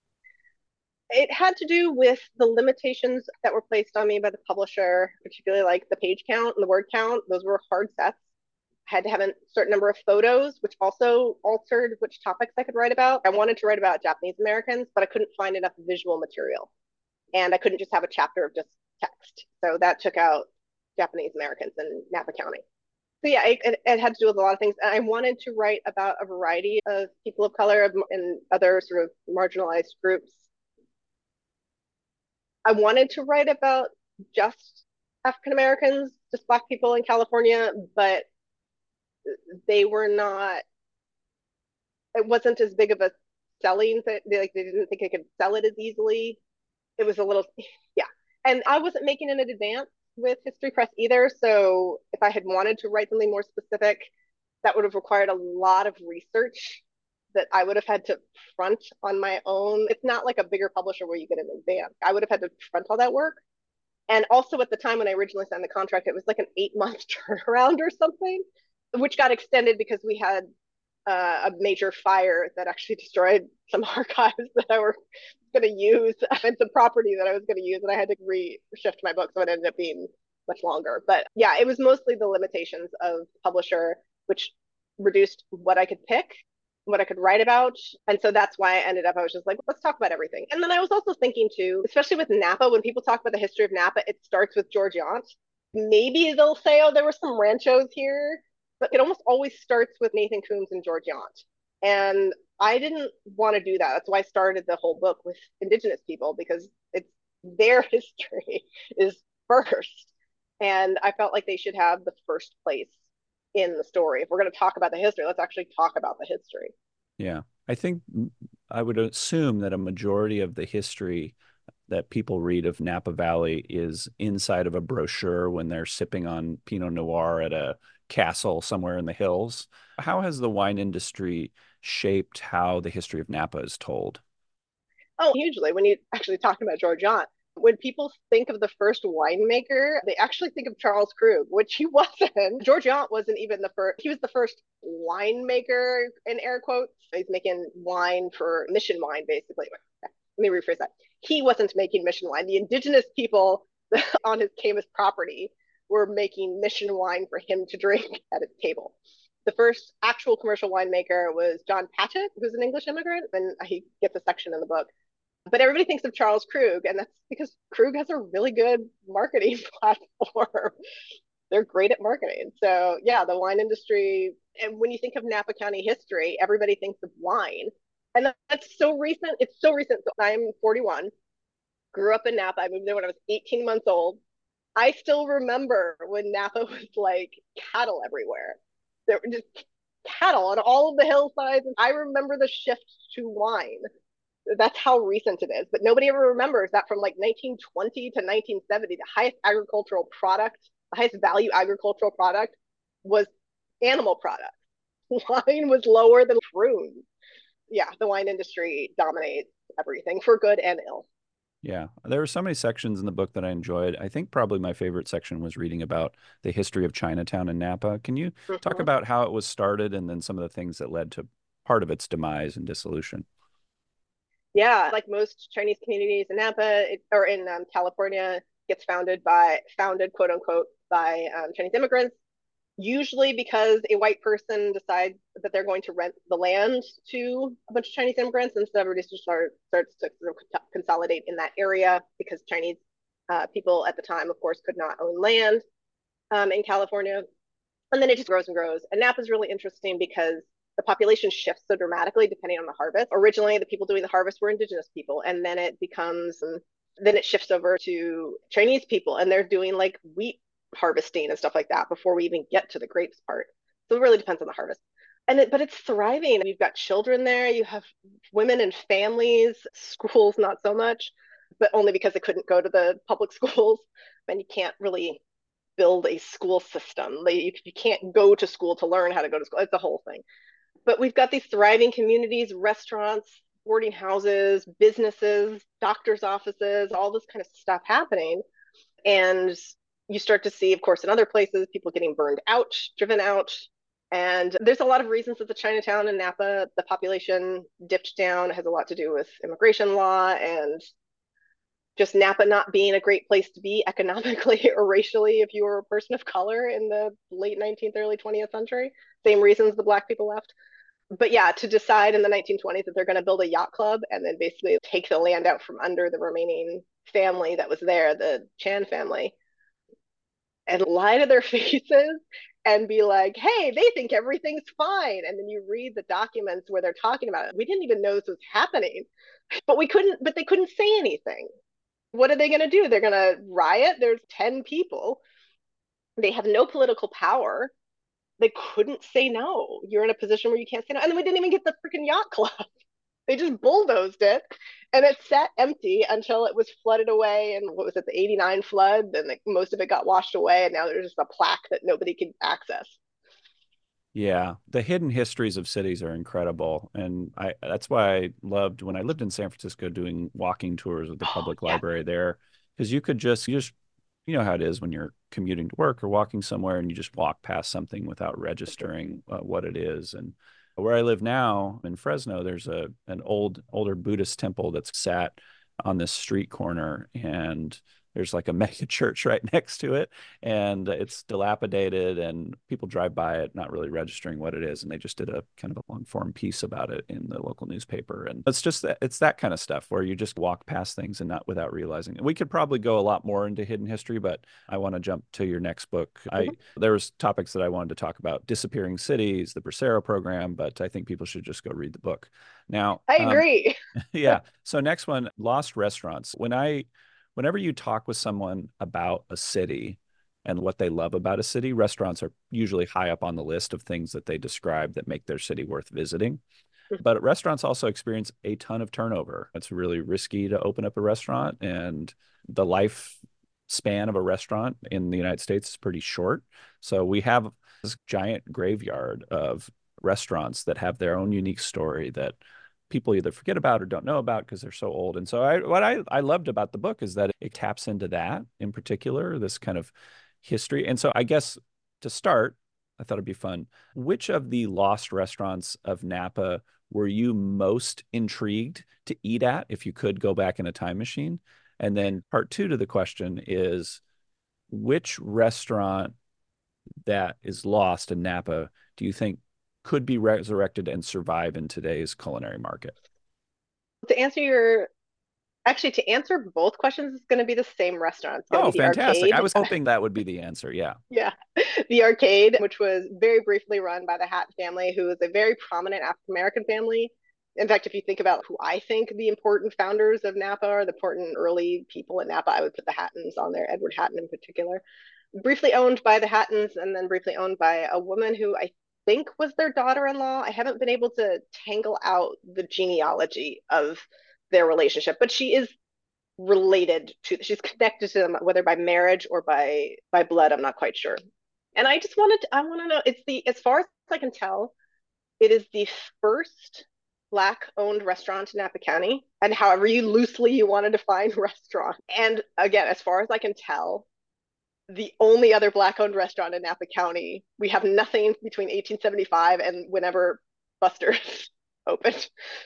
Speaker 2: It had to do with the limitations that were placed on me by the publisher, particularly like the page count and the word count. Those were hard sets. Had to have a certain number of photos, which also altered which topics I could write about. I wanted to write about Japanese Americans, but I couldn't find enough visual material. And I couldn't just have a chapter of just text. So that took out Japanese Americans in Napa County. So yeah, it, it had to do with a lot of things. And I wanted to write about a variety of people of color and other sort of marginalized groups. I wanted to write about just African Americans, just Black people in California, but they were not, it wasn't as big of a selling that they like they didn't think I could sell it as easily. It was a little, yeah. And I wasn't making an advance with History Press either. So if I had wanted to write something more specific, that would have required a lot of research that I would have had to front on my own. It's not like a bigger publisher where you get an advance. I would have had to front all that work. And also at the time when I originally signed the contract, it was like an eight month turnaround or something, which got extended because we had uh, a major fire that actually destroyed some archives that I were going to use and some property that I was going to use, and I had to re-shift my book, so it ended up being much longer. But yeah, it was mostly the limitations of publisher, which reduced what I could pick, what I could write about. And so that's why I ended up, I was just like, let's talk about everything. And then I was also thinking too, especially with Napa, when people talk about the history of Napa, it starts with George Yount. Maybe they'll say, oh, there were some ranchos here, but it almost always starts with Nathan Coombs and George Yount. And I didn't want to do that. That's why I started the whole book with Indigenous people, because it's their history is first. And I felt like they should have the first place in the story. If we're going to talk about the history, let's actually talk about the history.
Speaker 1: Yeah. I think I would assume that a majority of the history that people read of Napa Valley is inside of a brochure when they're sipping on Pinot Noir at a castle somewhere in the hills. How has the wine industry shaped how the history of Napa is told?
Speaker 2: Oh, hugely. When you actually talk about George Yount, when people think of the first winemaker, they actually think of Charles Krug, which he wasn't. George Yount wasn't even the first. He was the first winemaker, in air quotes. He's making wine for mission wine, basically. Let me rephrase that. He wasn't making mission wine. The indigenous people on his Camas property were making mission wine for him to drink at his table. The first actual commercial winemaker was John Patchett, who's an English immigrant, and he gets a section in the book. But everybody thinks of Charles Krug, and that's because Krug has a really good marketing platform. They're great at marketing. So yeah, the wine industry, and when you think of Napa County history, everybody thinks of wine. And that's so recent. It's so recent. So I'm forty-one, grew up in Napa. I moved there when I was eighteen months old. I still remember when Napa was like cattle everywhere. There were just cattle on all of the hillsides. I remember the shift to wine That's how recent it is. But nobody ever remembers that from like nineteen twenty to nineteen seventy, the highest agricultural product, the highest value agricultural product was animal products. Wine was lower than prunes. Yeah, the wine industry dominates everything for good and ill.
Speaker 1: Yeah, there were so many sections in the book that I enjoyed. I think probably my favorite section was reading about the history of Chinatown in Napa. Can you talk
Speaker 2: Mm-hmm.
Speaker 1: about how it was started and then some of the things that led to part of its demise and dissolution?
Speaker 2: Yeah, like most Chinese communities in Napa it, or in um, California, gets founded by founded quote unquote by um, Chinese immigrants. Usually because a white person decides that they're going to rent the land to a bunch of Chinese immigrants, and so everybody just start, starts to sort of consolidate in that area because Chinese uh, people at the time, of course, could not own land um, in California. And then it just grows and grows. And Napa is really interesting because the population shifts so dramatically depending on the harvest. Originally, the people doing the harvest were indigenous people, and then it becomes, then it shifts over to Chinese people, and they're doing like wheat harvesting and stuff like that before we even get to the grapes part. So it really depends on the harvest. And it, but it's thriving. You've got children there, you have women and families, schools, not so much, but only because they couldn't go to the public schools. And you can't really build a school system. Like, you, you can't go to school to learn how to go to school. It's a whole thing. But we've got these thriving communities, restaurants, boarding houses, businesses, doctors' offices, all this kind of stuff happening. And you start to see, of course, in other places, people getting burned out, driven out. And there's a lot of reasons that the Chinatown and Napa, the population dipped down. It has a lot to do with immigration law and just Napa not being a great place to be economically or racially if you were a person of color in the late nineteenth, early twentieth century. Same reasons the Black people left. But yeah, to decide in the nineteen twenties that they're going to build a yacht club and then basically take the land out from under the remaining family that was there, the Chan family, and lie to their faces and be like, hey, they think everything's fine. And then you read the documents where they're talking about it. We didn't even know this was happening, but we couldn't, but they couldn't say anything. What are they going to do? They're going to riot. There's ten people. They have no political power. They couldn't say no. You're in a position where you can't say no. And then we didn't even get the freaking yacht club. They just bulldozed it, and it sat empty until it was flooded away. And what was it, the eighty-nine flood? Then the, most of it got washed away, and now there's just a plaque that nobody can access.
Speaker 1: Yeah, the hidden histories of cities are incredible, and I that's why I loved when I lived in San Francisco doing walking tours with the
Speaker 2: Oh,
Speaker 1: public
Speaker 2: yeah.
Speaker 1: library there, because you could just you just you know how it is when you're commuting to work or walking somewhere and you just walk past something without registering uh, what it is. And where I live now in Fresno, there's a an old older Buddhist temple that's sat on this street corner, and there's like a mega church right next to it, and it's dilapidated, and people drive by it not really registering what it is, and they just did a kind of a long form piece about it in the local newspaper. And it's just that it's that kind of stuff where you just walk past things and not without realizing it. We could probably go a lot more into hidden history, but I want to jump to your next book. I
Speaker 2: Mhm.
Speaker 1: There was topics that I wanted to talk about: disappearing cities, the Bracero program, but I think people should just go read the book now.
Speaker 2: I
Speaker 1: um,
Speaker 2: agree.
Speaker 1: yeah. So next one, lost restaurants. When I, whenever you talk with someone about a city and what they love about a city, restaurants are usually high up on the list of things that they describe that make their city worth visiting. But restaurants also experience a ton of turnover. It's really risky to open up a restaurant, and the life span of a restaurant in the United States is pretty short. So we have this giant graveyard of restaurants that have their own unique story that people either forget about or don't know about because they're so old. And so I, what I, I loved about the book is that it taps into that in particular, this kind of history. And so I guess to start, I thought it'd be fun. Which of the lost restaurants of Napa were you most intrigued to eat at if you could go back in a time machine? And then part two to the question is, which restaurant that is lost in Napa do you think could be resurrected and survive in today's culinary market?
Speaker 2: To answer your Actually, to answer both questions is going to be the same restaurant. It's going to
Speaker 1: Oh,
Speaker 2: be the
Speaker 1: fantastic. I
Speaker 2: arcade.
Speaker 1: was hoping that would be the answer. Yeah.
Speaker 2: Yeah, the arcade, which was very briefly run by the Hatton family, who is a very prominent African American family. In fact, if you think about who I think the important founders of Napa are, the important early people at Napa, I would put the Hattons on there, Edward Hatton in particular. Briefly owned by the Hattons and then briefly owned by a woman who I think was their daughter in law. I haven't been able to tangle out the genealogy of their relationship, but she is related to, she's connected to them, whether by marriage or by by blood, I'm not quite sure. And I just wanted to, I want to know, it's the, as far as I can tell, it is the first Black owned restaurant in Napa County, and however you loosely you want to define restaurant. And again, as far as I can tell, the only other Black owned restaurant in Napa County. We have nothing between eighteen seventy-five and whenever Buster's opened.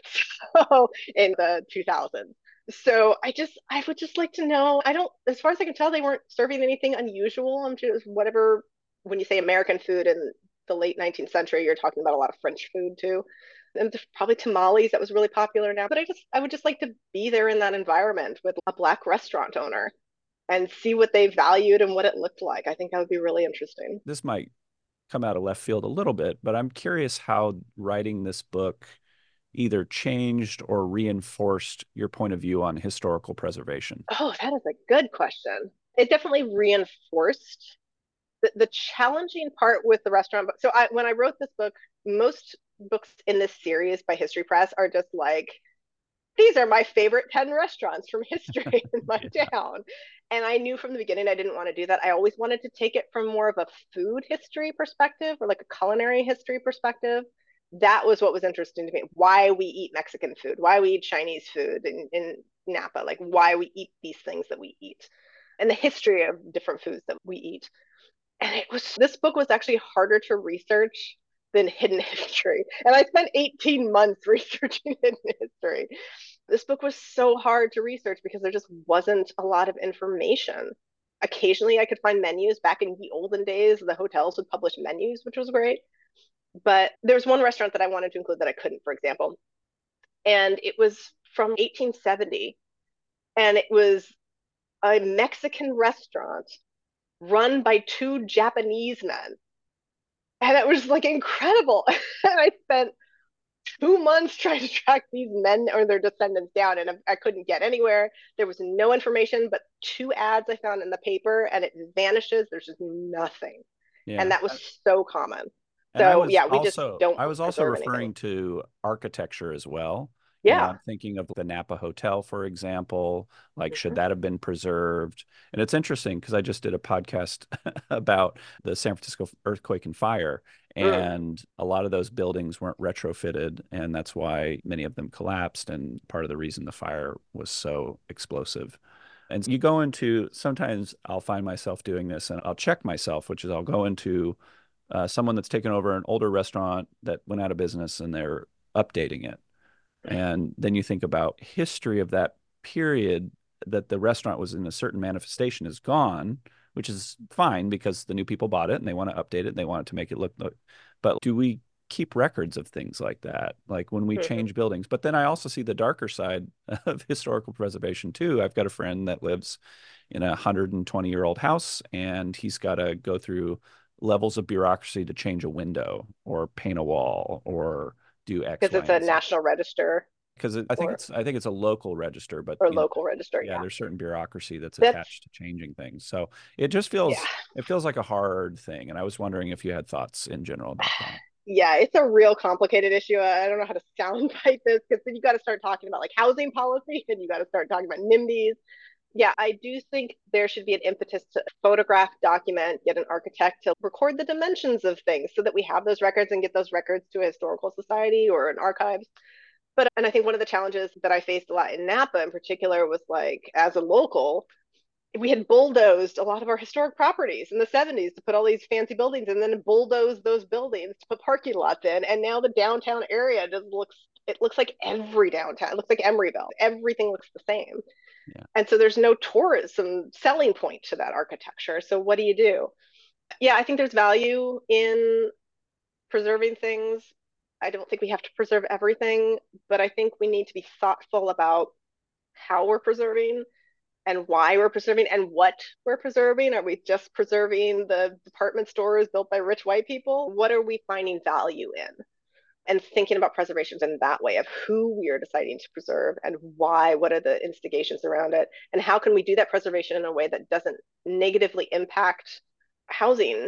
Speaker 2: So in the two thousands. So I just, I would just like to know. I don't, as far as I can tell, they weren't serving anything unusual. I'm just whatever, when you say American food in the late nineteenth century, you're talking about a lot of French food too. And there's probably tamales that was really popular now. But I just, I would just like to be there in that environment with a Black restaurant owner and see what they valued and what it looked like. I think that would be really interesting.
Speaker 1: This might come out of left field a little bit, but I'm curious how writing this book either changed or reinforced your point of view on historical preservation.
Speaker 2: Oh, that is a good question. It definitely reinforced the, the challenging part with the restaurant. So I, when I wrote this book, most books in this series by History Press are just like, these are my favorite ten restaurants from history in my yeah. town. And I knew from the beginning I didn't want to do that. I always wanted to take it from more of a food history perspective or like a culinary history perspective. That was what was interesting to me. Why we eat Mexican food, why we eat Chinese food in, in Napa, like why we eat these things that we eat, and the history of different foods that we eat. And it was, this book was actually harder to research than Hidden History. And I spent eighteen months researching Hidden History. This book was so hard to research because there just wasn't a lot of information. Occasionally I could find menus. Back in the olden days, the hotels would publish menus, which was great. But there was one restaurant that I wanted to include that I couldn't, for example. And it was from eighteen seventy. And it was a Mexican restaurant run by two Japanese men. And it was like incredible. And I spent two months trying to track these men or their descendants down, and I couldn't get anywhere. There was no information but two ads I found in the paper, and it vanishes. There's just nothing. Yeah. And that was so common.
Speaker 1: And
Speaker 2: so yeah, we
Speaker 1: also,
Speaker 2: just don't.
Speaker 1: I was also referring
Speaker 2: anything.
Speaker 1: to architecture as well.
Speaker 2: Yeah.
Speaker 1: You know, I'm thinking of the Napa Hotel, for example. Like, mm-hmm. should that have been preserved? And it's interesting because I just did a podcast about the San Francisco earthquake and fire. And mm. a lot of those buildings weren't retrofitted. And that's why many of them collapsed. And part of the reason the fire was so explosive. And you go into, sometimes I'll find myself doing this and I'll check myself, which is I'll go into uh, someone that's taken over an older restaurant that went out of business and they're updating it. And then you think about history of that period, that the restaurant was in a certain manifestation is gone, which is fine because the new people bought it and they want to update it and they want it to make it look. But do we keep records of things like that? Like when we mm-hmm. change buildings? But then I also see the darker side of historical preservation too. I've got a friend that lives in a one hundred twenty year old house and he's got to go through levels of bureaucracy to change a window or paint a wall or do X,
Speaker 2: because it's a national register.
Speaker 1: Because I think or, it's I think it's a local register, but
Speaker 2: or local know, register.
Speaker 1: Yeah,
Speaker 2: yeah,
Speaker 1: there's certain bureaucracy that's, that's attached to changing things. So it just feels
Speaker 2: yeah.
Speaker 1: it feels like a hard thing. And I was wondering if you had thoughts in general about that.
Speaker 2: Yeah, it's a real complicated issue. I don't know how to soundbite this because then you got to start talking about like housing policy and you got to start talking about NIMBYs. Yeah, I do think there should be an impetus to photograph, document, get an architect to record the dimensions of things so that we have those records and get those records to a historical society or an archives. But, and I think one of the challenges that I faced a lot in Napa in particular was like, as a local, we had bulldozed a lot of our historic properties in the seventies to put all these fancy buildings and then bulldoze those buildings to put parking lots in. And now the downtown area just looks, it looks like every downtown. It looks like Emeryville. Everything looks the same. Yeah. And so there's no tourism selling point to that architecture. So what do you do? Yeah, I think there's value in preserving things. I don't think we have to preserve everything, but I think we need to be thoughtful about how we're preserving and why we're preserving and what we're preserving. Are we just preserving the department stores built by rich white people? What are we finding value in? And thinking about preservations in that way of who we are deciding to preserve and why, what are the instigations around it, and how can we do that preservation in a way that doesn't negatively impact housing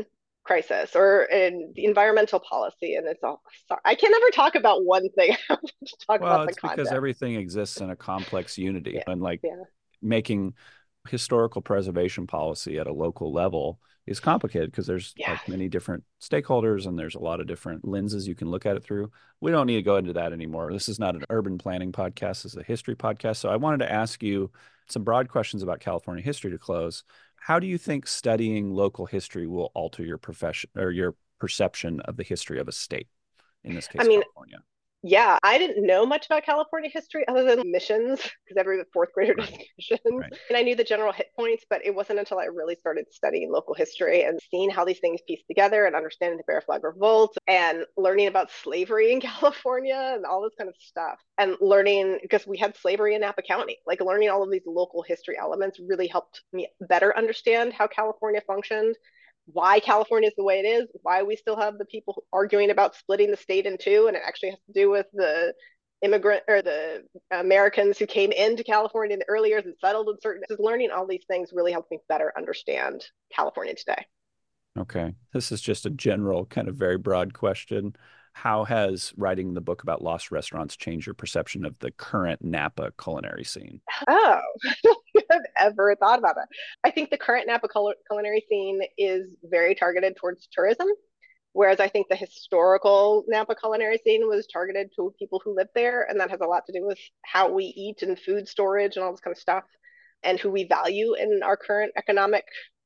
Speaker 2: crisis or in the environmental policy. And it's all, sorry, I can never talk about one thing. I have to talk
Speaker 1: Well,
Speaker 2: about the
Speaker 1: it's because
Speaker 2: content.
Speaker 1: everything exists in a complex unity,
Speaker 2: Yeah.
Speaker 1: and like
Speaker 2: Yeah.
Speaker 1: making historical preservation policy at a local level is complicated because there's
Speaker 2: Yeah.
Speaker 1: like many different stakeholders and there's a lot of different lenses you can look at it through. We don't need to go into that anymore. This is not an urban planning podcast, this is a history podcast. So I wanted to ask you some broad questions about California history to close. How do you think studying local history will alter your profession or your perception of the history of a state, in this
Speaker 2: I
Speaker 1: case,
Speaker 2: mean,
Speaker 1: California?
Speaker 2: yeah, I didn't know much about California history other than missions, because every fourth grader does
Speaker 1: Right,
Speaker 2: missions.
Speaker 1: right.
Speaker 2: And I knew the general hit points, but it wasn't until I really started studying local history and seeing how these things piece together and understanding the Bear Flag Revolt and learning about slavery in California and all this kind of stuff. And learning, because we had slavery in Napa County, like learning all of these local history elements really helped me better understand how California functioned, why California is the way it is, why we still have the people arguing about splitting the state in two, and it actually has to do with the immigrant or the Americans who came into California in the early years and settled in certain. Just learning all these things really helped me better understand California today.
Speaker 1: Okay. This is just a general, kind of very broad question. How has writing the book about lost restaurants changed your perception of the current Napa culinary scene?
Speaker 2: Oh, I don't think I've ever thought about that. I think the current Napa cul- culinary scene is very targeted towards tourism. Whereas I think the historical Napa culinary scene was targeted to people who live there. And that has a lot to do with how we eat and food storage and all this kind of stuff, and who we value in our current economic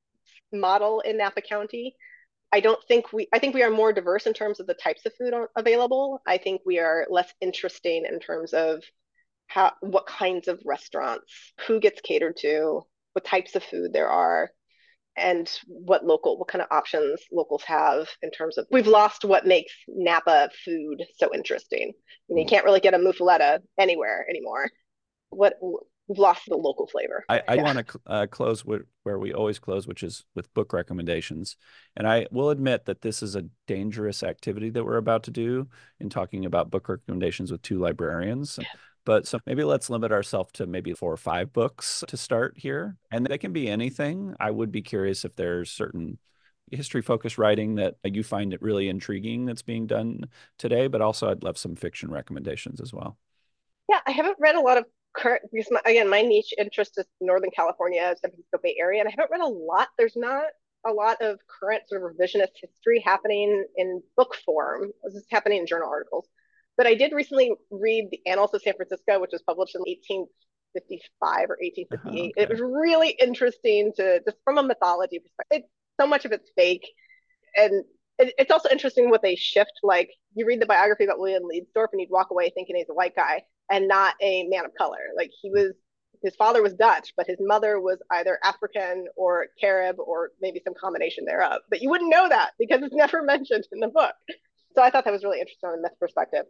Speaker 2: model in Napa County. I don't think we, I think we are more diverse in terms of the types of food available. I think we are less interesting in terms of how, what kinds of restaurants, who gets catered to, what types of food there are, and what local, what kind of options locals have in terms of, we've lost what makes Napa food so interesting. You know, you can't really get a muffaletta anywhere anymore. What we've lost the local flavor.
Speaker 1: I, I
Speaker 2: Yeah.
Speaker 1: want to uh, close with where we always close, which is with book recommendations. And I will admit that this is a dangerous activity that we're about to do in talking about book recommendations with two librarians. But so maybe let's limit ourselves to maybe four or five books to start here. And they can be anything. I would be curious if there's certain history focused writing that you find it really intriguing that's being done today, but also I'd love some fiction recommendations as well.
Speaker 2: Yeah, I haven't read a lot of current, because my, again, my niche interest is Northern California, San Francisco Bay Area, and I haven't read a lot. There's not a lot of current sort of revisionist history happening in book form. This is happening in journal articles. But I did recently read the Annals of San Francisco, which was published in eighteen fifty-five or
Speaker 1: Uh-huh,
Speaker 2: eighteen fifty-eight. It
Speaker 1: okay.
Speaker 2: was really interesting to, just from a mythology perspective. It, so much of it's fake. And it, it's also interesting what they shift. Like, you read the biography about William Leadsdorf and you'd walk away thinking he's a white guy and not a man of color. Like, he was, his father was Dutch, but his mother was either African or Carib or maybe some combination thereof. But you wouldn't know that because it's never mentioned in the book. So I thought that was really interesting on the myth perspective.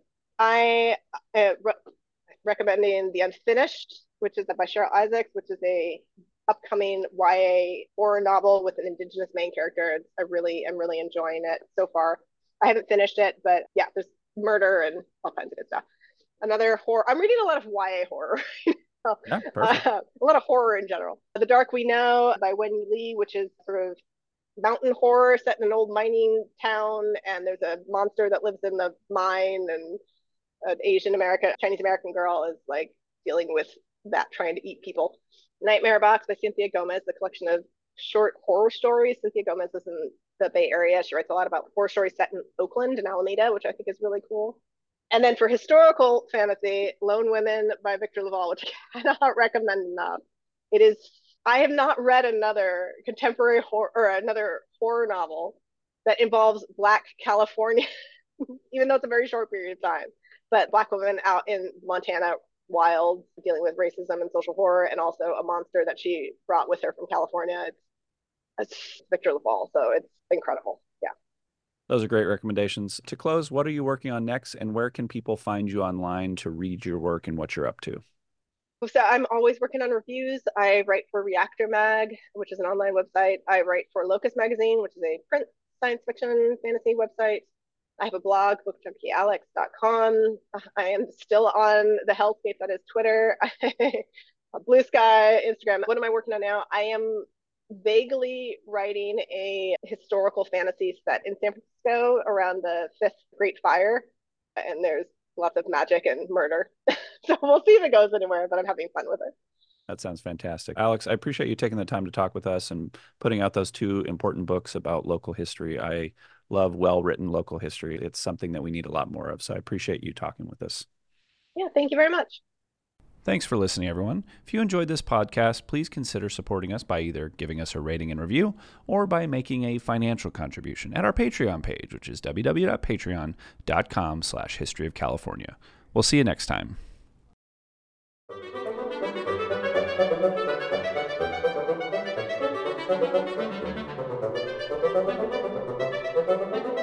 Speaker 2: I uh, re- recommending The Unfinished, which is by Cheryl Isaacs, which is a upcoming Y A horror novel with an indigenous main character. I really am really enjoying it so far. I haven't finished it, but yeah, there's murder and all kinds of good stuff. Another horror. I'm reading a lot of Y A horror. So,
Speaker 1: Yeah, perfect.
Speaker 2: uh, a lot of horror in general. The Dark We Know by Wendy Lee, which is sort of mountain horror set in an old mining town, and there's a monster that lives in the mine, and an Asian American, Chinese American girl is like dealing with that, trying to eat people. Nightmare Box by Cynthia Gomez, the collection of short horror stories. Cynthia Gomez is in the Bay Area. She writes a lot about horror stories set in Oakland and Alameda, which I think is really cool. And then for historical fantasy, Lone Women by Victor LaValle, which I cannot recommend enough. It is, I have not read another contemporary horror or another horror novel that involves Black California, even though it's a very short period of time. But Black women out in Montana wild, dealing with racism and social horror, and also a monster that she brought with her from California. It's, it's Victor LaValle, so it's incredible. Yeah.
Speaker 1: Those are great recommendations. To close, what are you working on next, and where can people find you online to read your work and what you're up to?
Speaker 2: So I'm always working on reviews. I write for Reactor Mag, which is an online website. I write for Locus Magazine, which is a print science fiction fantasy website. I have a blog, book junkie alex dot com. I am still on the hellscape that is Twitter, Blue Sky, Instagram. What am I working on now? I am vaguely writing a historical fantasy set in San Francisco around the Fifth Great Fire, and there's lots of magic and murder. So we'll see if it goes anywhere, but I'm having fun with it.
Speaker 1: That sounds fantastic. Alex, I appreciate you taking the time to talk with us and putting out those two important books about local history. I love well-written local history. It's something that we need a lot more of. So I appreciate you talking with us.
Speaker 2: Yeah, thank you very much.
Speaker 1: Thanks for listening, everyone. If you enjoyed this podcast, please consider supporting us by either giving us a rating and review or by making a financial contribution at our Patreon page, which is www.patreon.com slash history of California. We'll see you next time. Thank you.